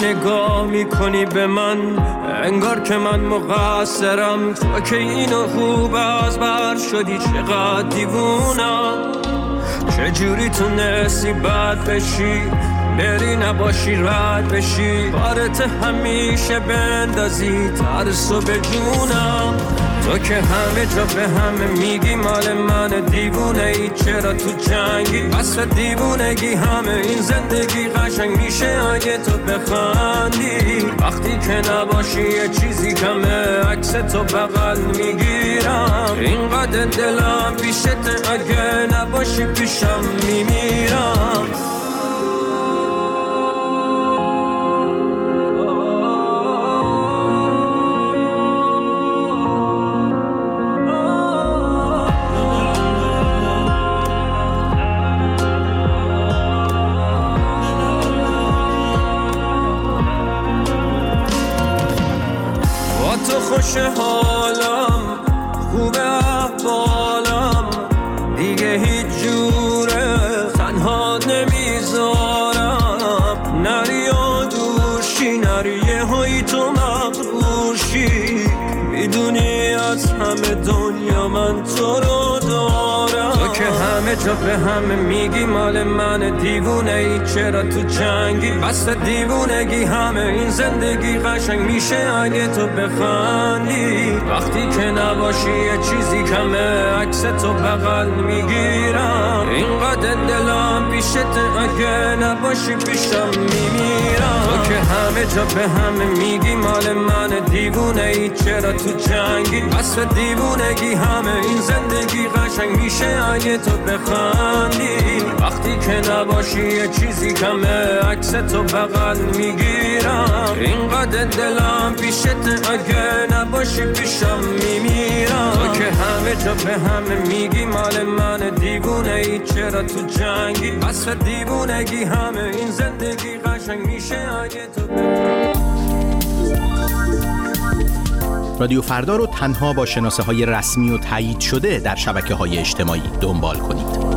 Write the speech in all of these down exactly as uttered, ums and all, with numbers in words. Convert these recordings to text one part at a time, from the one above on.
نگاه میکنی به من انگار که من مقصرم. تو که اینو خوب از بر شدی چقدر دیوونم. چجوری تونستی بد بشی بری نباشی رد بشی بارت همیشه بندازی ترسو به جونم. تو که همه جا به همه میگی مال من دیوونه ای چرا تو جنگی اصلا دیوونگی همه این زندگی قشنگ میشه اگه تو بخندی. وقتی که نباشی یه چیزی کمه عکس تو بغل میگیرم. اینقدر دلم پیشت اگه نباشی پیشم میمیرم. خوش حالم خوب احوالم دیگه هیچ جوره تنها نمیذارم. نری و دورشی نری یه هایی تو مغرورشی میدونی از همه دنیا من تو رو دارم. تو که همه جا به همه میگی مال من دیوونه ای چرا تو جنگی بس دیوونگی همه این زندگی قشنگ میشه اگه تو بخندی. وقتی که نباشی یه چیزی کمه عکس تو بغل میگیرم. اینقدر دلم پیشت اگه نباشی پیشم میمیرم. تو که همه جا به همه میگی مال من دیوونه ای چرا تو جنگی بس دیوونگی همه این زندگی قشنگ میشه اگه تو بخندی. وقتی که نباشی یه چیزی کمه عکس تو بغل میگیرم. اینقدر دلم پیشت اگه نباشی پیشم میمیرم. تو که همه جا به همه میگی مال من دیوونه ای چرا تو جنگی بس دیوونگی همه این زندگی قشنگ میشه اگه تو بخندی. رادیو فردا رو تنها با شناسه های رسمی و تایید شده در شبکه های اجتماعی دنبال کنید.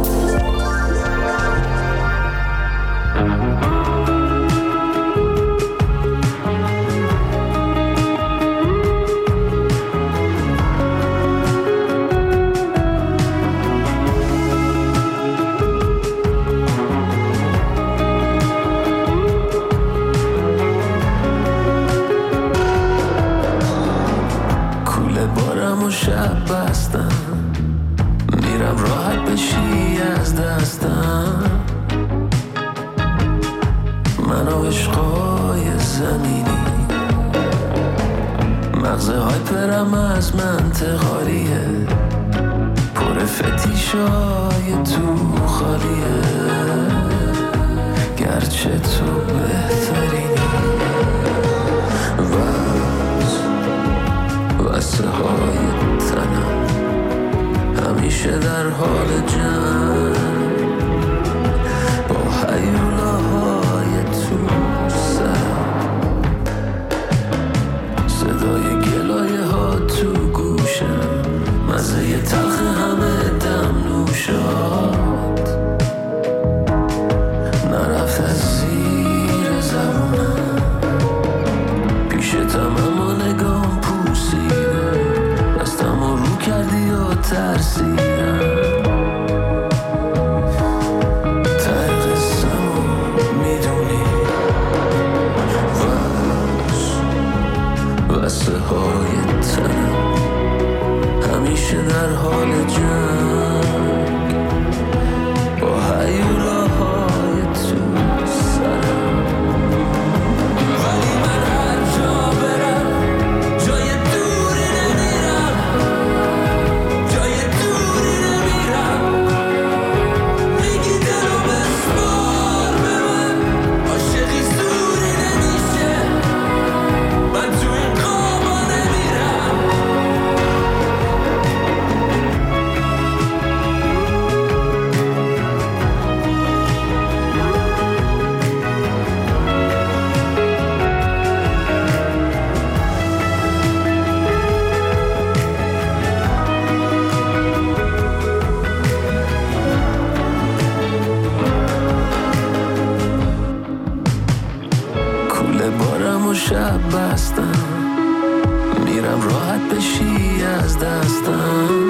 هستم، میرم راحت بشی از دستم،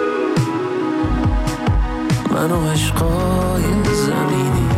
من و عشقای زمینی.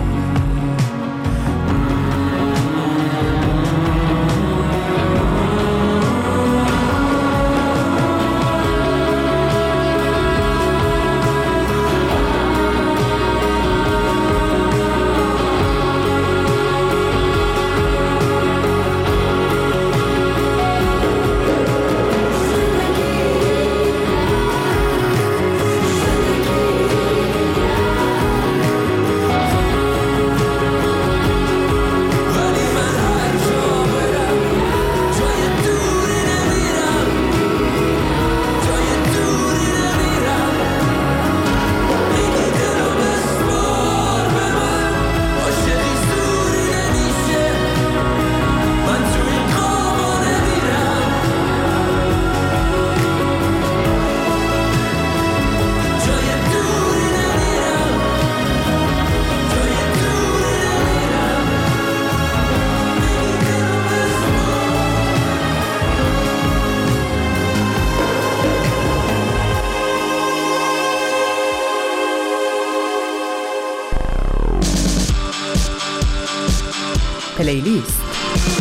پلیلیست.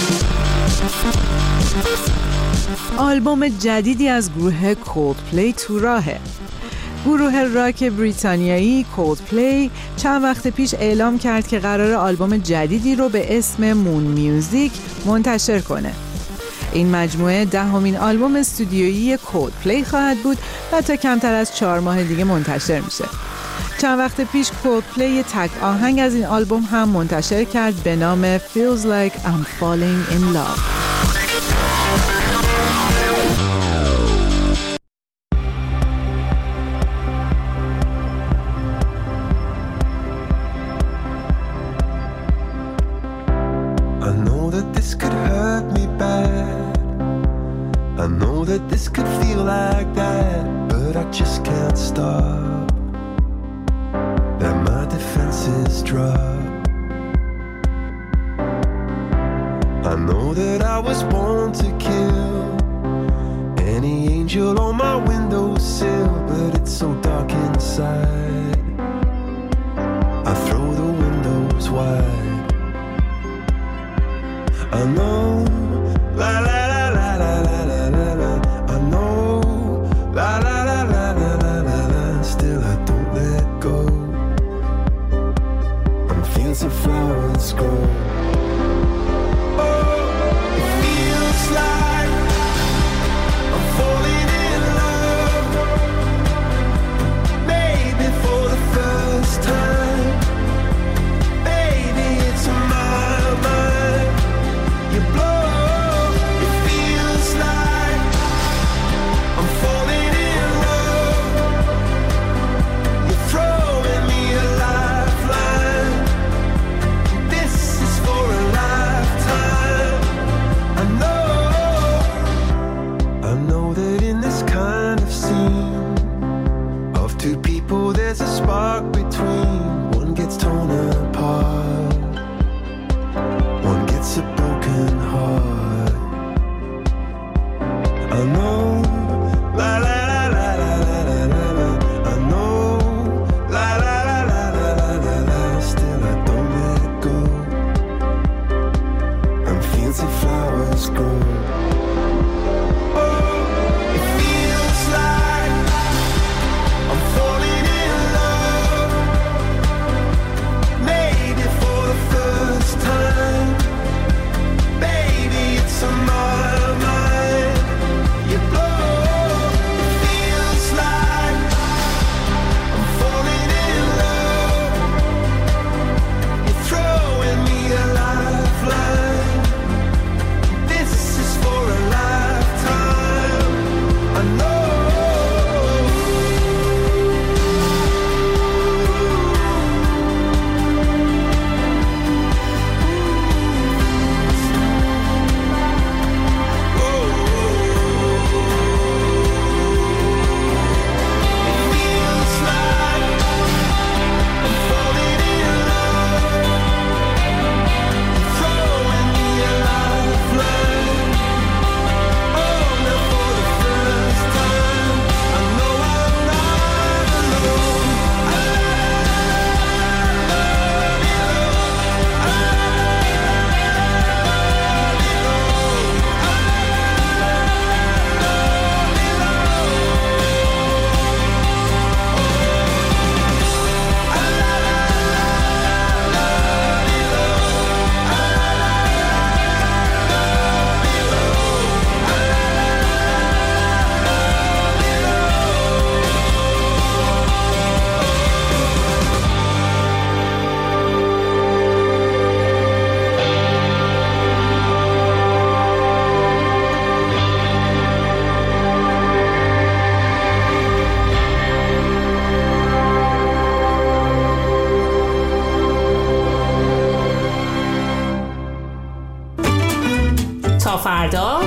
آلبوم جدیدی از گروه کولدپلی تو راهه. گروه راک بریتانیایی کولدپلی چند وقت پیش اعلام کرد که قرار آلبوم جدیدی رو به اسم مون میوزیک منتشر کنه. این مجموعه دهمین آلبوم استودیویی کولدپلی خواهد بود و تا کمتر از چهار ماه دیگه منتشر میشه. چند وقت پیش کولدپلی یه تک آهنگ از این آلبوم هم منتشر کرد به نام Feels Like I'm Falling in Love. I know that this could hurt me bad, I know that this could feel like that, but I just can't stop. That my defenses drop. I know that I was born to kill any angel on my windowsill, but it's so dark inside. I throw the windows wide. I know, la la la la la la la la la. I know, la la la la la la la la. Still I don't let go. Fields of flowers grow. Oh, it feels like I'm falling in love. Maybe for the first time. Baby, it's on my mind. You blow. It feels like I'm falling in love. You're throwing me a lifeline. For a lifetime, I know, I know that in this kind of scene of two people there's a spark between. One gets torn apart, one gets a broken heart. I know, la la la la la la la la la. I know, la la la la la la la la. Still I don't let go. Fields of flowers grow. Oh, it feels like I'm falling in love. Maybe for the first time. Baby, it's on my mind. You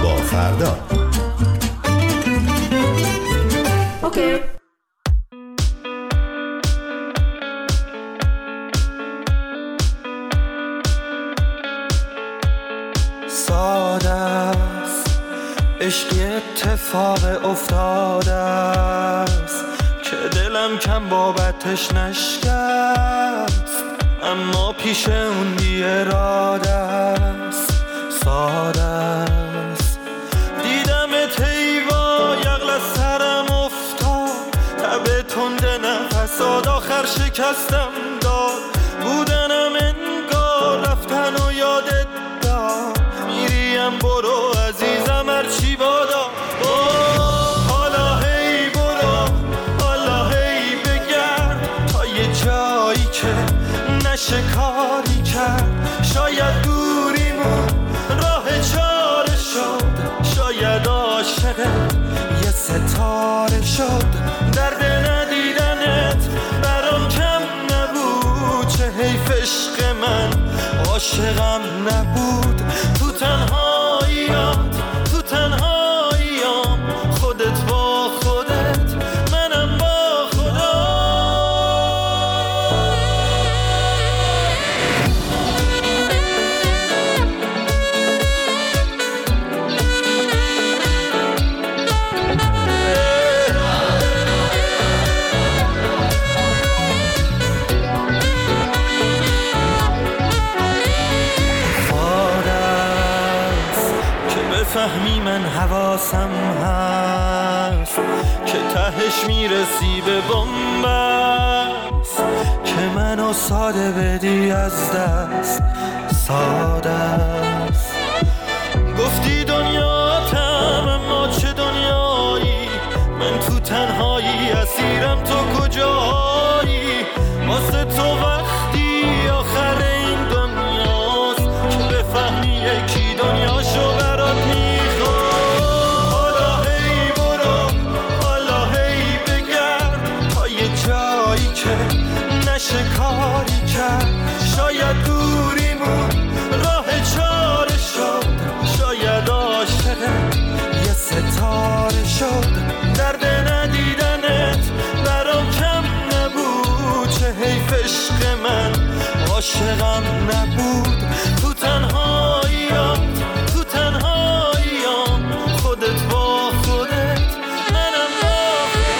با فردا. اوکی. ساده است عشقی اتفاق افتاده است که دلم کم بابتش نشکست، اما پیش اون بی اراده است. ساده است دیدمت حیوا یغل از سرم افتاد، تب تند نفسات آخر شکستم داد. بودنم انگار رفتن و یادت داد، میریم برو عزیزم هرچی بادا. حالا هی برو، حالا هی بگرد تا یه جایی که نشه کاری کرد. شاید دوریمون راه چاره شد، شاید عاشقت یه ستاره شد. درد ندیدنت برام کم نبود، چه حیف عشق من عاشقم نبود. تو تنهاییات تو تنهاییام، خودت با خودت منم با خدا. فهمی من حواسم هست که تهش میرسی به بنبست، که منو ساده بدی از دست. ساده است گفتی دنیاتم، اما چه دنیایی؟ من تو تنهایی اسیرم، تو کجایی؟ واسه تو وقتی آخر این دنیاست که بفهمی یکی دنیاشو برات میخواد. حالا هی برو، حالا هی بگرد تا یه جایی که نشه کاری کرد. شاید دوریمون راه چاره شد، شاید عاشقت یه ستاره شد. درد ندیدنت برام کم نبود، چه حیف عشق من عاشقم نبود. تو تنهاییات تو تنهاییام، خودت با خودت منم با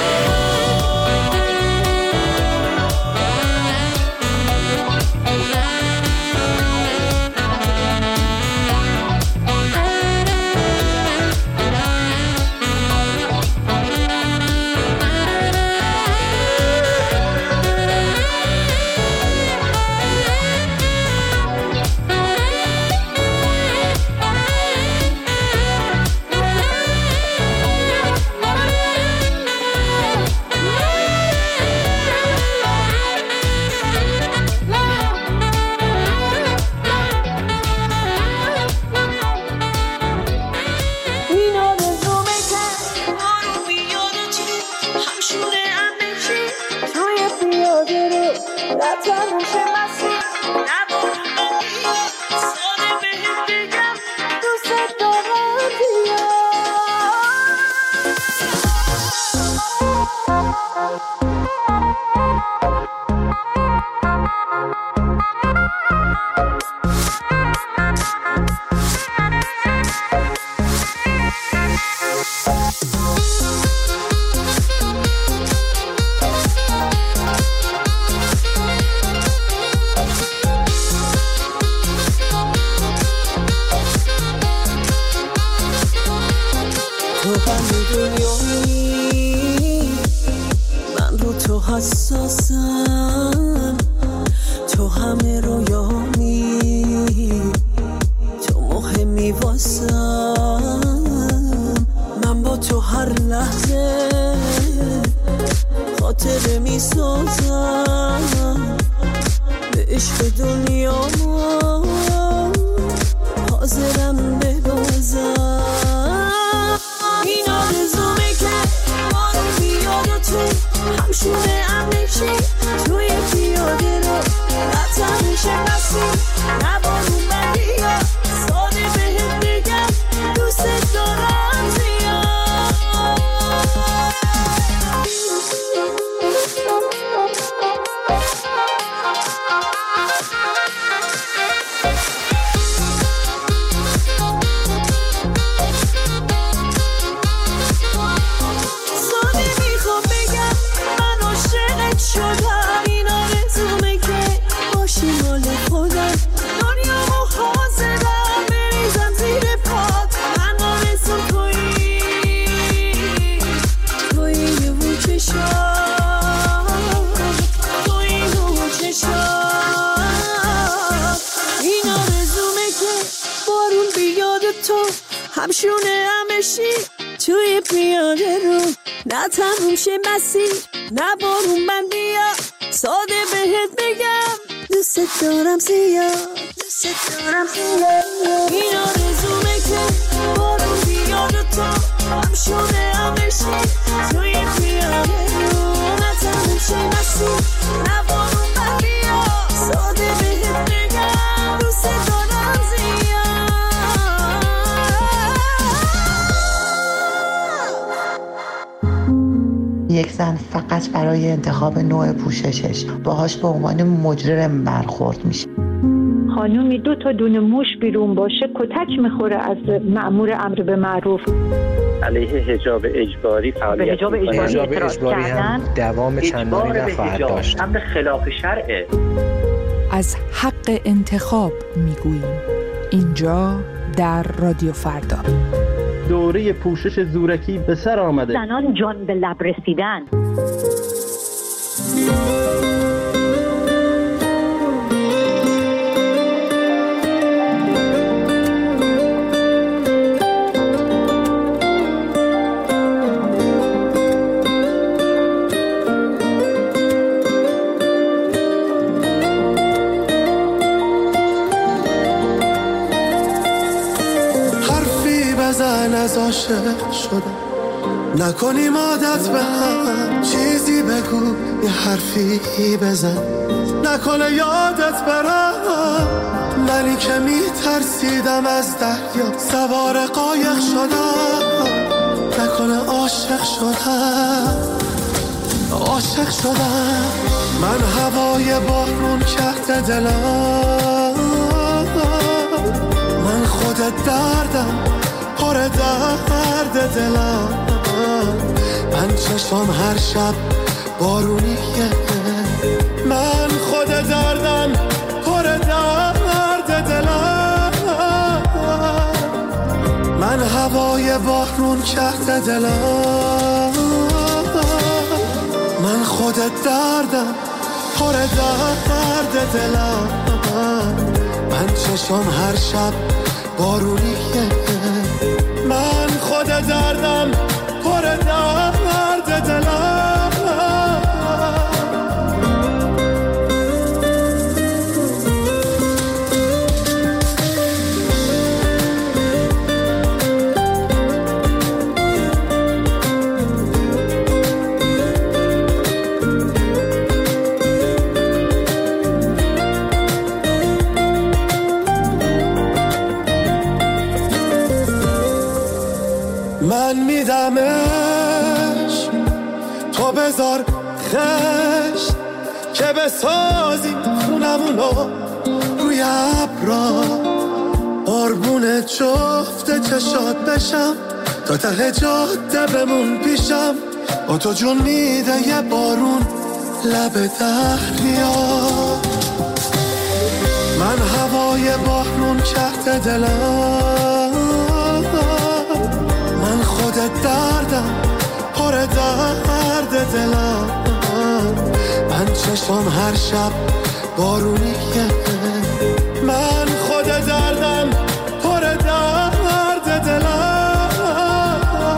حساسم، تو همه رویانی، تو مهمی واسم. من با تو هر لحظه خاطره می سازم، به عشق دنیا حاضرم ببازم. این آرزومه که ما رو بیاد و تو همشونه هم نشی، توی پیاده رو قطعا میشه نسی، نبارون بندی ها ساده بهت بگم دوست همشونه همشی توی پیاده رو، نه تموم شه مسیر نه بارون من بیا، ساده بهت بگم دوست دارم زیاد، دوست دارم زیاد. این آرزومه که بارون بیاد و تو همشونه همشی توی پیاده رو، نه تموم شه مسیر نه بارون من بیا، ساده بهت بگم دوست دارم زیاد. یک زن فقط برای انتخاب نوع پوششش باهاش به عنوان مجرم برخورد میشه. خانومی دو تا دونه موش بیرون باشه کتک میخوره از مأمور امر به معروف. علیه حجاب اجباری فعالیت حجاب اجباری, حجاب اجباری هم دوام چندانی نخواهد داشت. امر خلاف شرعه. از حق انتخاب میگوییم اینجا در رادیو فردا. دوره پوشش زورکی به سر آمده. زنان جان به لب رسیدن. از عاشق شدم نکنیم عادت به هم، چیزی بگو یه حرفی بزن نکنه یادت برم، منی که میترسیدم از دریا سوار قایق شدم، نکنه عاشق شدم عاشق شدم. من هوای بارون کرده دلم، من خودت دردم پر درد دلم، من چشم هر شب بارونیه، من خود دردم پر درد دلم، من هوای بارون کرده دلم، من خود دردم پر درد دلم، من چشم هر شب بارونیه، من خود دردم پر درد دلم. من میدمش تو بذار خش که بسازیم خونمونو روی ابرا، قربون جفت چشات بشم تا ته جاده بمون پیشم، با تو جون میده یه بارون لب دریا، من هوای بارون کرده دلم، من خود دردم پر درد دلم، من چشم هر شب بارونیه، من خود دردم پر درد دلم،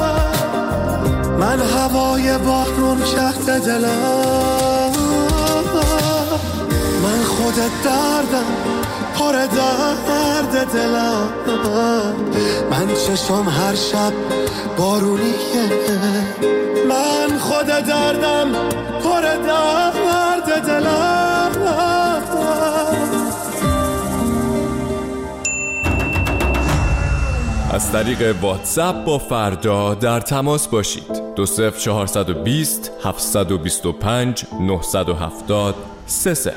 من هوای بارون کرده دلم، من خود دردم پر درد دلم، من چشم هر شب بارونیه، من خود دردم پر درد دلم. از طریق واتساپ با فردا در تماس باشید. دو صفر چهارصد و بیست هفتصد و بیست و پنج نهصد و هفتاد سه صفر.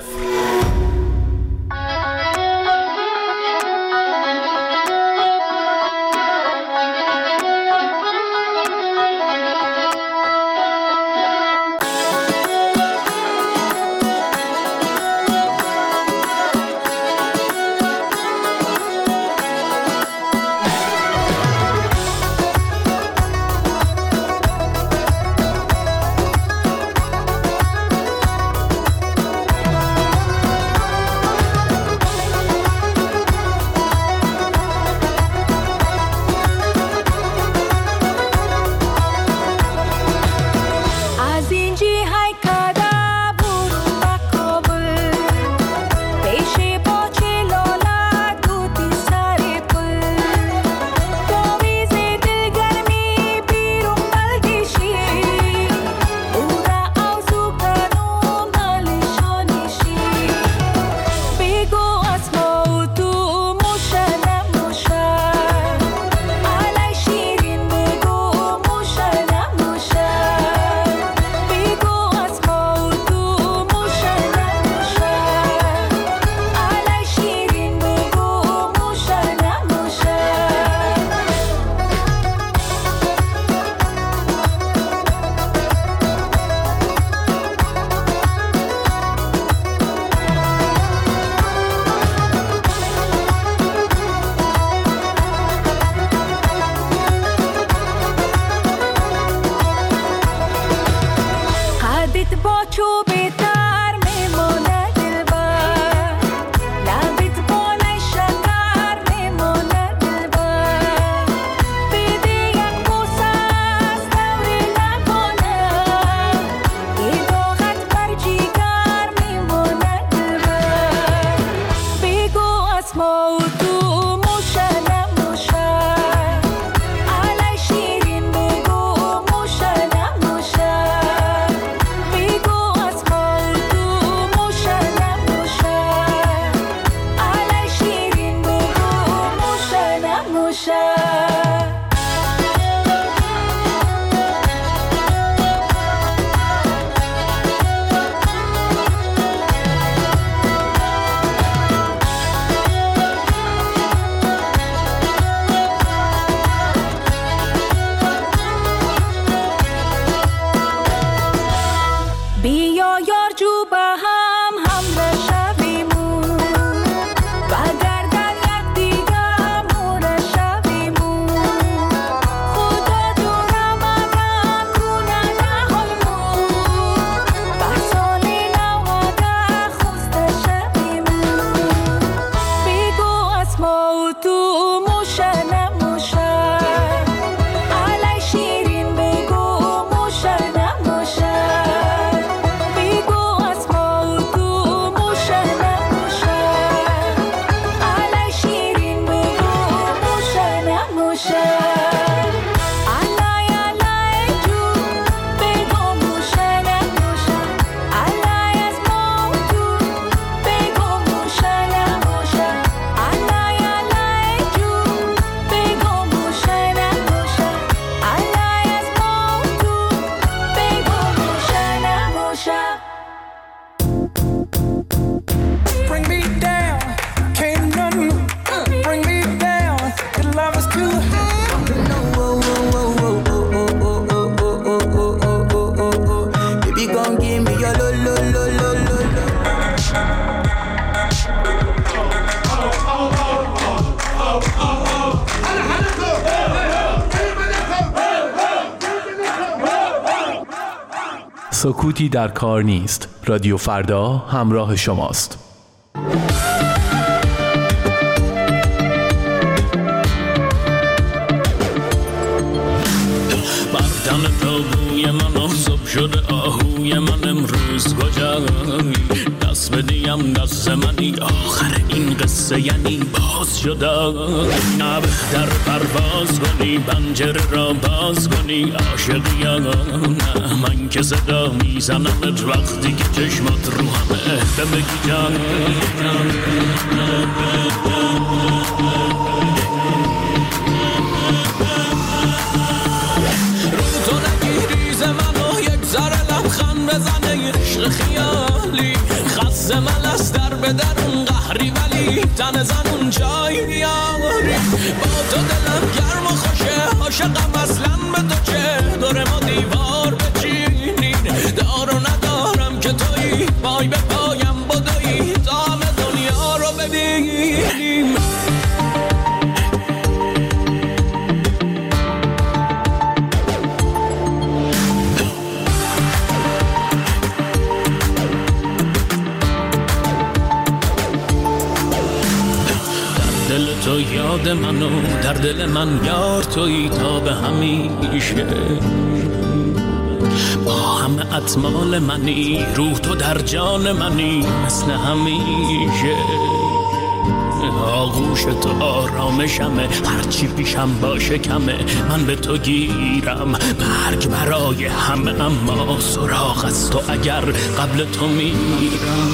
سکوتی در کار نیست. رادیو فردا همراه شماست. بردن تابوی من آزاب شده آهوی من امروز کجایی دست بدیم دست منی آخر این قصه یعنی باز شده نه بهتر پرواز کنی پنجره را باز کنی عاشقی یا نه من که صدا میزنمت وقتی که چشمات رو همه بگی جان بزنه عشق خیالی خسته ملس در به درون قهری ولی تن زنون جای بیاری با تو دلم گرم و خوشه عاشقم اصلا به تو چه دور ما دیوار بچینین دار و ندارم که تویی پای به پایم بدویی تا همه دنیا رو ببینیم تو یاد منو در دل من یار تویی تا به همیشه با همه اطمال منی روح تو در جان منی مثل همیشه آغوش تو آرامشمه هرچی پیشم باشه کمه من به تو گیرم مرگ برای همه اما سراغ از تو اگر قبل تو میرم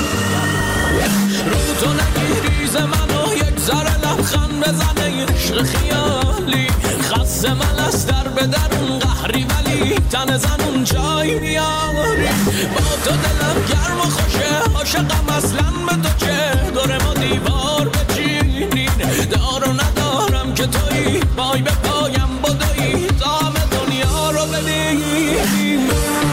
رو تو نگیری ز منو یک ذره لبخند بزنه عشق خیالی خسته ملس در به درون قهری ولی تن زنون جای بیاری با تو دلم گرم و خوشه عاشقم اصلا به تو چه دور ما دیوار بچینین دار و ندارم که تویی پای به پایم بدویی تا همه دنیا رو ببینیم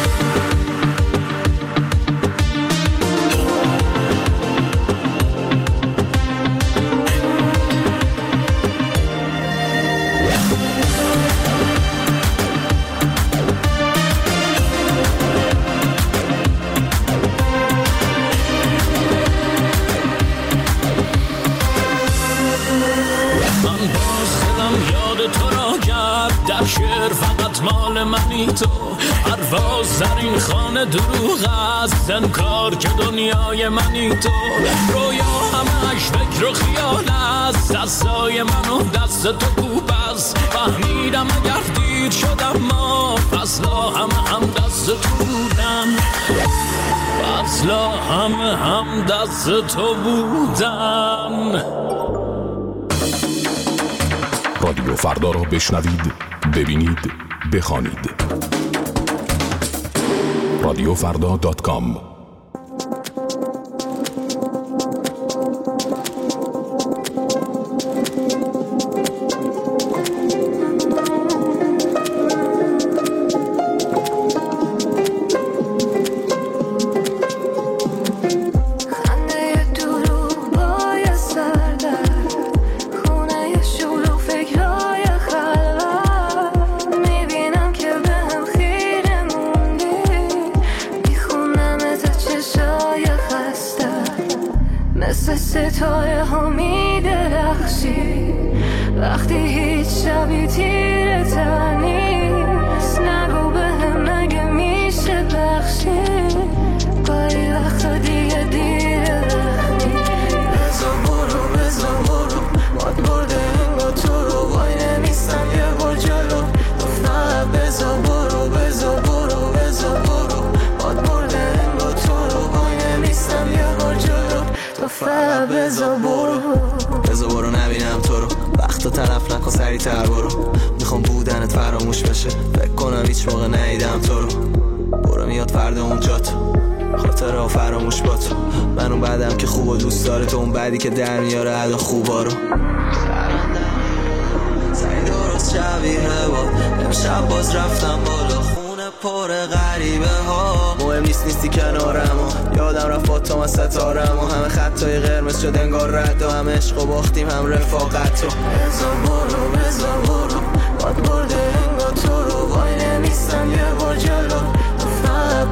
در شعر فقط مال منی تو پرواز در این خانه دروغ است انکار که دنیای منی تو رویا همش فکر و خیال است دستای منو دست تو کوب است فهمیدم اگر دیر شدم ما فصلا همه هم دست تو بودن فصلا همه هم دست تو بودن رادیو فردا رو بشنوید، ببینید، بخوانید. رادیو فردا دات کام ستاره ها می درخشی وقتی هیچ شبی تیره تر نیست نگو به هم نگه میشه بخشی گاهی وقتا دیگه دیره وقتی بزا برو بزا برو ماد برده انگا تو رو وای نمیستم یه بار جلو گفتم بزا برو بزا برو بزا برو ماد برده انگا تو رو وای نمیستم یه بار جلو تو فقط بزا برو بزا برو نبینم تو رو وقتا طرف نکن سریع تر برو میخوام بودنت فراموش بشه فکر کنم هیچ موقع ندیدم تو رو برو میاد فردا اونجا تو خاطره ها فراموش با تو من اون بعدم که خوب و دوست داره تو اون بعدی که در میاره عدا خوبا رو سعی درست شبیه با امشب باز رفتم بالا خونه پر غریبه ها مهم نیست نیستی کنارم و یادم رفت با تو من ستارم و همه خطای قرمز شد انگار رد و هم عشق و باختیم هم رفاقت و بزا برو بزا برو باد برده انگار تو رو وای نمیستم یه بار جلو تو فقط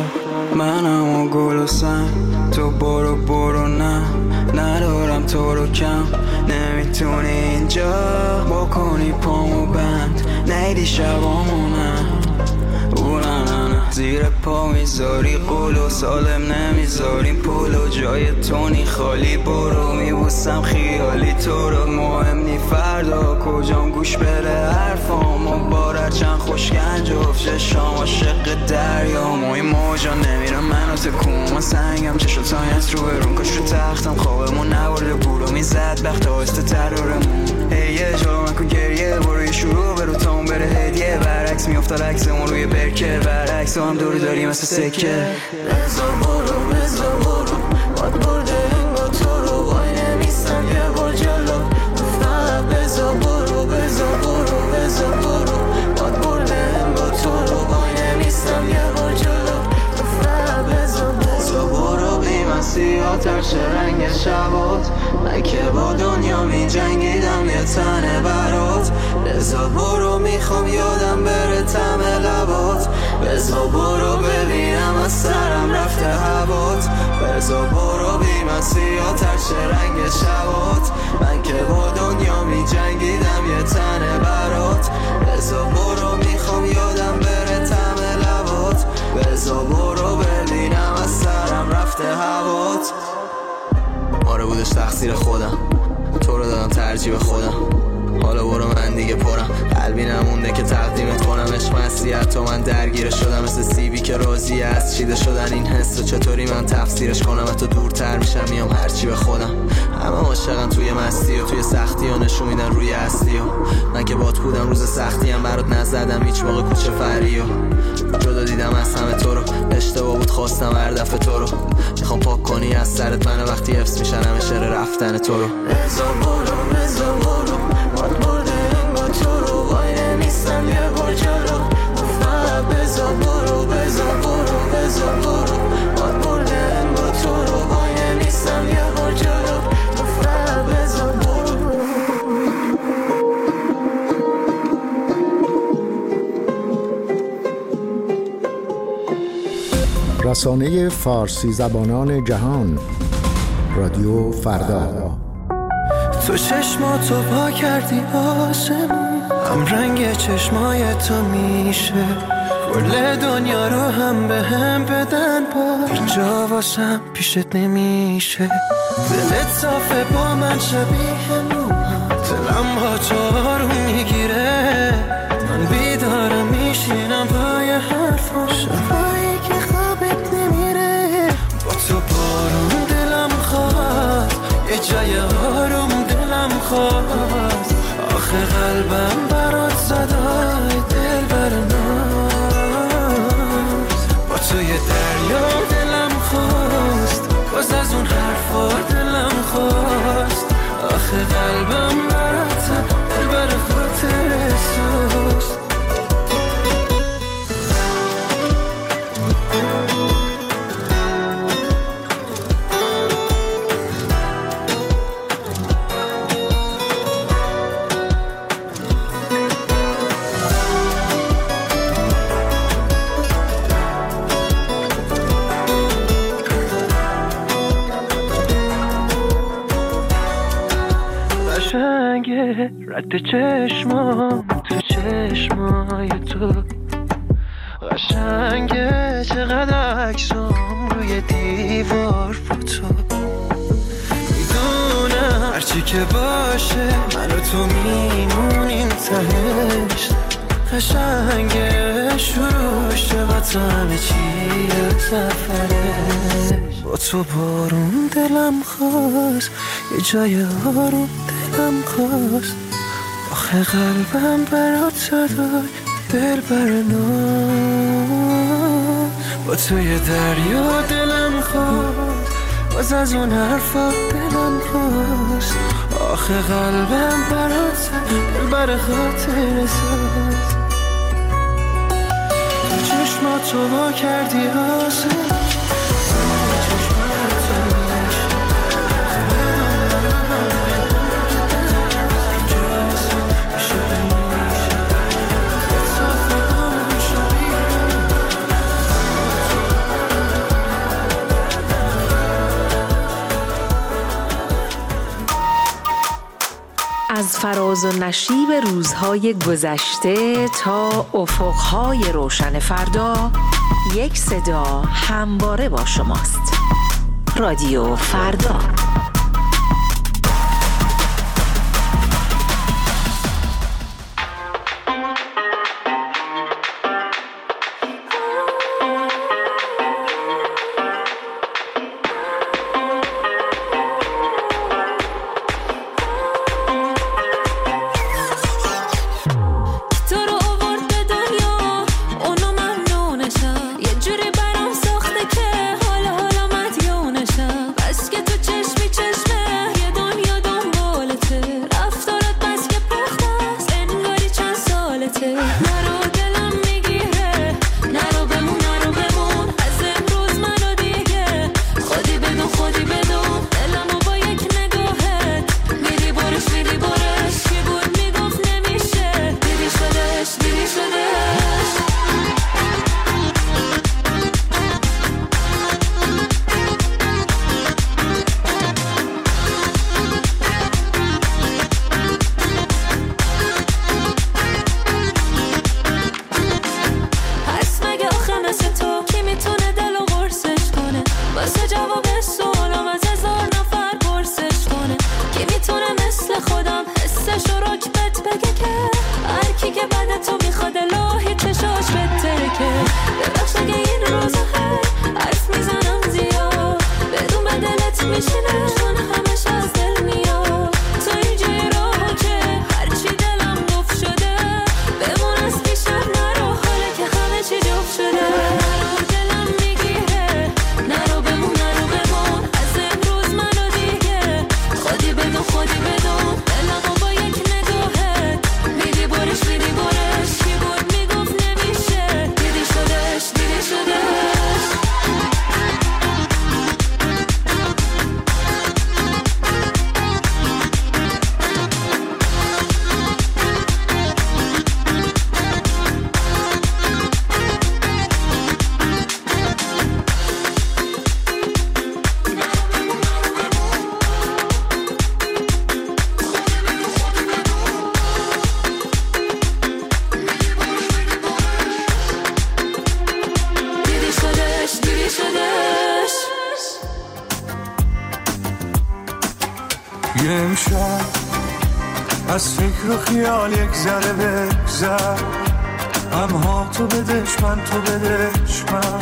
منم و گل و سنگ، تو برو برو نه ندارم تو رو کم. نمیتونی اینجا بکنی پامو بند، نیدی شبامونم او نه نه نه. زیر پا میذاری قول و سالم نمیذاریم پول و جای تونی خالی. برو میبوسم خیالی تو رو، مهم نی فردا کجام گوش بره حرفام. بارر چند خوشگنج افشه شام عاشق دریام و این موجا نمیرم منو تکون. ما سنگم چه شد سایت رو برون کش رو تختم، خوابمون نبرده گولو میزد بخت آهسته ترارمون. هیه جلو من کن گریه برو یه شروع برو تاون بره هدیه. برعکس میافتاد عکسمون روی برکه، برعکس هم دور داری مثل سکه. بزا برو بزا برو باد برده انگا تو رو، وای نمیستم یه بار جلو. فقط بزا برو بزا برو بزا برو باد برده انگا تو رو، وای نمیستم یه بار جلو. فقط بزا بزا برو بی مسیحا ترش رنگ شبات. من که با دنیا می جنگیدم یه تنه برات. بزا برو میخوام یادم بره طعم لبات. بزا برو ببینم از سرم رفته هوات. بزا برو بی مسیحا ترش رنگ شبات. من که با دنیا می جنگیدم یه تنه برات. بزا برو میخوام یادم بره طعم لبات. بزا برو ببینم از سرم رفته هوات. آره بودش تقصیر خودم، تو رو دادم ترجیح به خودم. حالا برو من دیگه پرم، قلبی نمونده که تقدیمت کنم. عشق مسیحت تو من درگیر شدم، مثل سیبی که راضی از چیده شدن این حس. و چطوری من تفسیرش کنم، تو دورتر میشم میام هرچی به خودم. همه عاشقن توی مستی و توی سختی و نشون میدن روی اصلی. و من که بات بودم روز سختی هم برات نزدم هیچ موقع کوچه فری. و جدا دیدم از همه تو رو، اشتباه بود خواستم هر دفعه تو رو. میخوام پاک کنی از سرت منو وقتی حفظ میشن همه شعر رفتن تو رو. بزا برو بزا برو باد برده انگا تو رو، وای نمیستم یه بار جلو. فقط بزا برو بزا برو بزا برو باد برده انگا تو رو، وای نمیستم یه بار جلو. فقط بزا برو. رسانه فارسی زبانان جهان رادیو فردا. تو چشماتو پا کردی آسمون، هم رنگ چشمای تو میشه کل دنیا رو هم به هم بدن با اینجا واسم پیشت نمیشه. دلت صافه با من شبیه نوم، دلم با تو آروم میگیره. من بیدارم میشینم پای حرفم، شبایی که خوابت نمیره. با تو بارون دلم خواهد یه جای آروم دلم خواست. آخه قلبم برات صدای دل برناز. با تو یه دریا دلم خواست، باز از اون حرفا دلم خواست. آخه قلبم برات دل بر خاطر سوست. رد چشمام تو چشمای تو قشنگه، چقدر عکسام روی دیوار فوتو. میدونم هرچی که باشه من و تو میمونیم تهش. قشنگه شروعش چقدر همه چی سفرش. با تو بارون دلم خواست یه جای آروم دلم خواست. آخه قلبم برات صدای دل برناز. با تو یه دریا دلم خواست، باز از اون حرفا دلم خواست. آخه قلبم برات صدای دل بر خاطر ساز. چشماتو وا کردی آسان، فراز و نشیب روزهای گذشته تا افقهای روشن فردا، یک صدا همواره با شماست. رادیو فردا. امشب از فکر و خیال یک ذره بگذر، همها تو بدش من تو بدش من.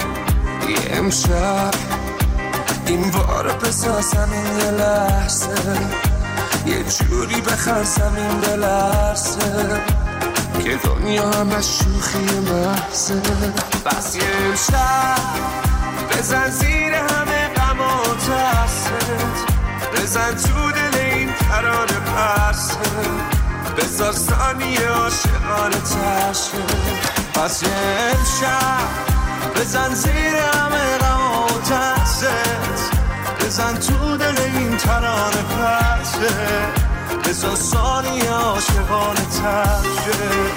امشب این بار بسازم این یه لحظه، یه جوری بخرسم این بلرزه که دنیا همه شوخی محضه. بس یه امشب بزن زیر همه غم و ترست، بزن تو دل این ترانه پرسه، بذار ثانیه عاشقانه تشه. پس یه امشب بزن زیر همه غم و ترست، بزن تو دل این ترانه پرسه، بذار ثانیه عاشقانه تشه.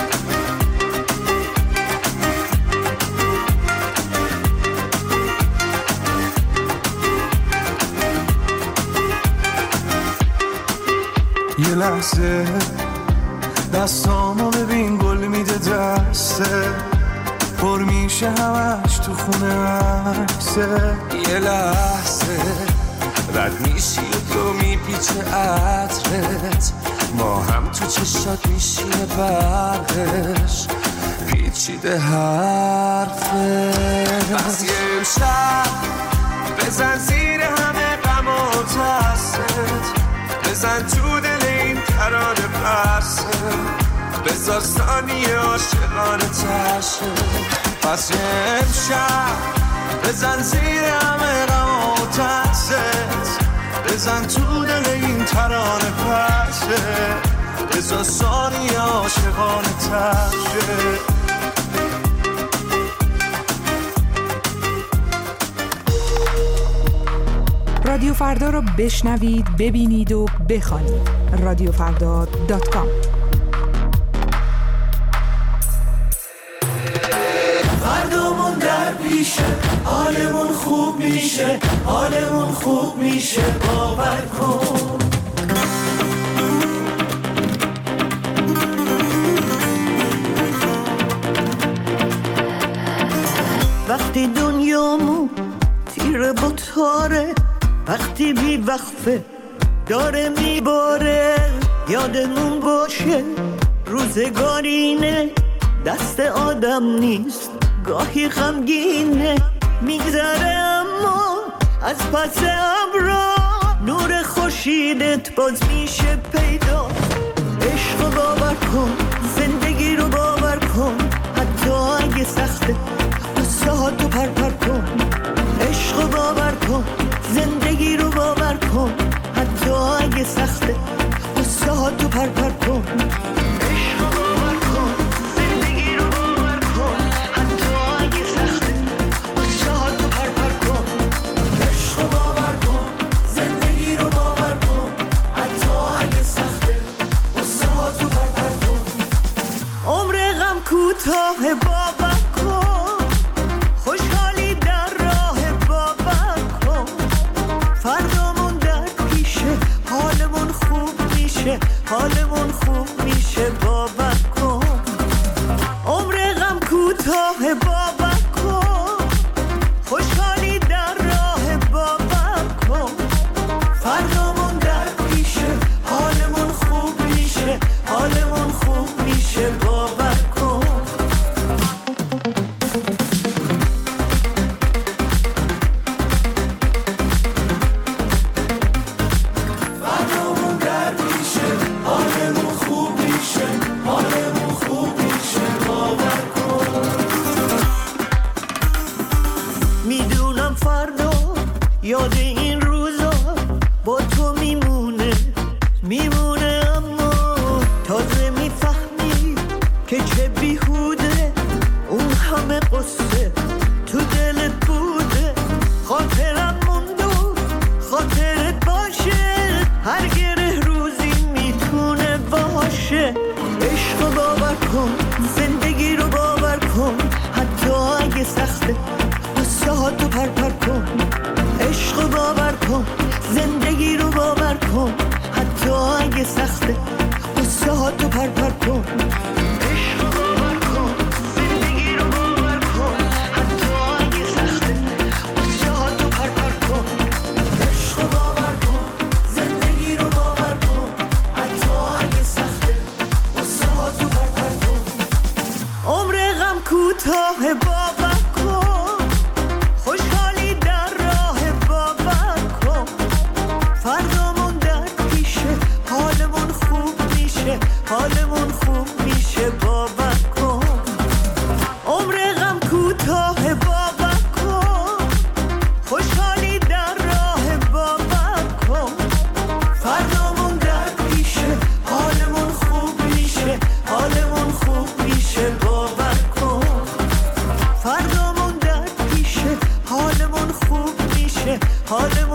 یه لحظه دستامو ببین گل میده دسته، پر میشه همش تو خونه عکسه. یه لحظه رد میشی و تو میپیچه عطرت، ما هم تو چشات میشینه برقش پیچیده حرفه. بس یه امشب بزن زیر همه غم و ترست، بزن تو دل این ترانه پرسه، بذار ثانیه عاشقانه تشه. پس یه امشب بزن زیر همه غم و ترست، بزن تو دل این ترانه پرسه، بذار ثانیه عاشقانه تشه. رادیو فردا رو بشنوید، ببینید و بخوانید. رادیو فردا دات کام. فردامون در پیشه، حالمون خوب میشه، حالمون خوب میشه، باور کن. وقتی دنیامو تیره با تاره، وقتی بی وقفه داره میباره، یادمون باشه روزگارینه، دست آدم نیست گاهی غمگینه، میگذره اما از پس ابرا نور خورشیدت باز میشه پیدا. عشق باور کن، زندگی رو باور کن، حتی اگه سخته قصه ها تو پر پر کن. عشق باور کن، زندگی رو باور کن، حتی اگه سخته قصه ها تو پر پر کن. عشق باور کن، زندگی رو باور کن، حتی اگه سخته قصه ها تو پر پر کن. عشق باور کن، زندگی رو باور کن، حتی اگه سخته قصه ها تو پر پر کن. عمر غم کوتاه باور کن، خوشحالی در راه باور کن، فردامون در پیشه، حالمون خوب میشه، حالمون خوب میشه باور کن. عمر غم کوتاه باور کن، خوشحالی در راه باور کن، فردامون در پیشه، حالمون خوب میشه، حالمون خوب میشه باور کن. میدونم فردا یاد این روزا با تو میمونه میمونه، اما تازه میفهمی که چه بیهوده اون همه قصه تو دلت بوده. خاطرم موندو خاطرت باشه، هر گره روزی میتونه باشه. عشق باور کن، زندگی رو باور کن، حتی اگه سخته قصه ها تو پر پر کن. عشق باور کن، زندگی رو باور کن، حتی اگه سخته قصه ها تو پر پر کن. عشق باور کن، زندگی رو باور کن، حتی اگه سخته قصه ها تو پر پر کن. عشق باور کن، زندگی رو باور کن، حتی اگه سخته قصه ها تو پر پر کن. عمر غم کوتاه باور کن، خوشحالی در راه باور کن، فردامون در پیشه، حالمون خوب میشه، حالمون خوب میشه باور کن. عمر غم کوتاه باور کن، خوشحالی در راه باور کن، فردامون در پیشه، حالمون خوب میشه، حالمون خوب میشه باور کن. فردامون در پیشه، حالمون خوب میشه، حالمون